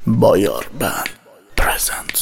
بایار بند پرزنت.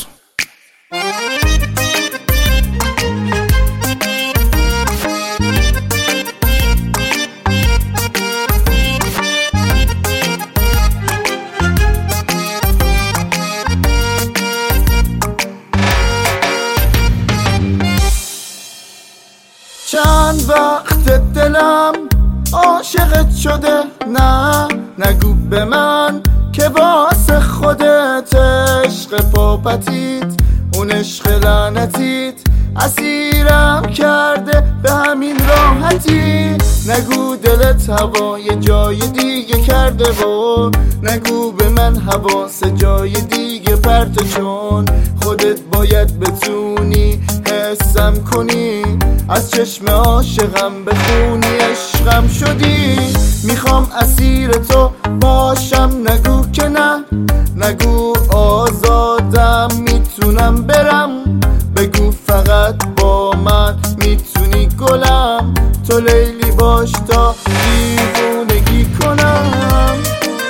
چند وقت دلم عاشقت شده، نه نگو به من که واسه خودت عشق پاپتیت اون عشق لعنتیت اسیرم کرده به همین راحتی. نگو دلت هوای جای دیگه کرده و نگو به من حواس جای دیگه پرته، چون خودت باید بتونی حسم کنی، از چشم عاشقم بخونی عشقم شدی. میخوام اسیر تو باشم، نگو که نه، نگو آزادم میتونم برم، بگو فقط با من میتونی گلم، تو لیلی باش تا دیوونگی کنم.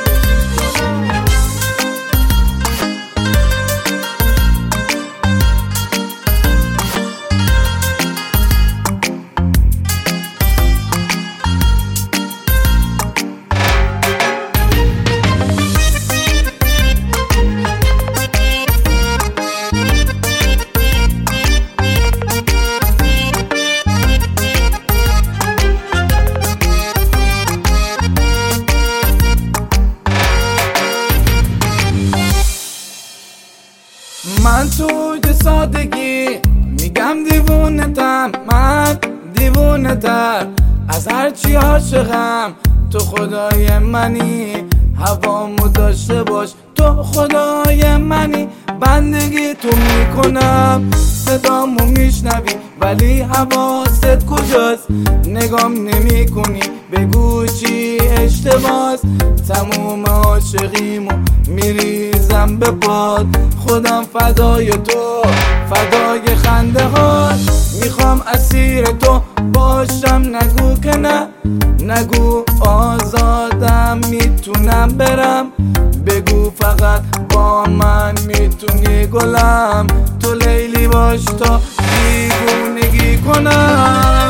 من توی سادگی میگم دیوونتم، من دیوونه تر از هرچی عاشقم. تو خدای منی، هوامو داشته باش، تو خدای منی. بندگی تو میکنم، صدامو میشنوی ولی حواست کجاست؟ نگام نمی کنی، بگو چی اشتباس؟ تموم عاشقیمو میریزم به پاد، خودم فدای تو، فدای خنده هات. میخوام اسیر تو باشم، نگو که نه، نگو آزادم میتونم برم، بگو فقط با من میتونی گلم، تو لیلی باش تا دیوونگی کنم.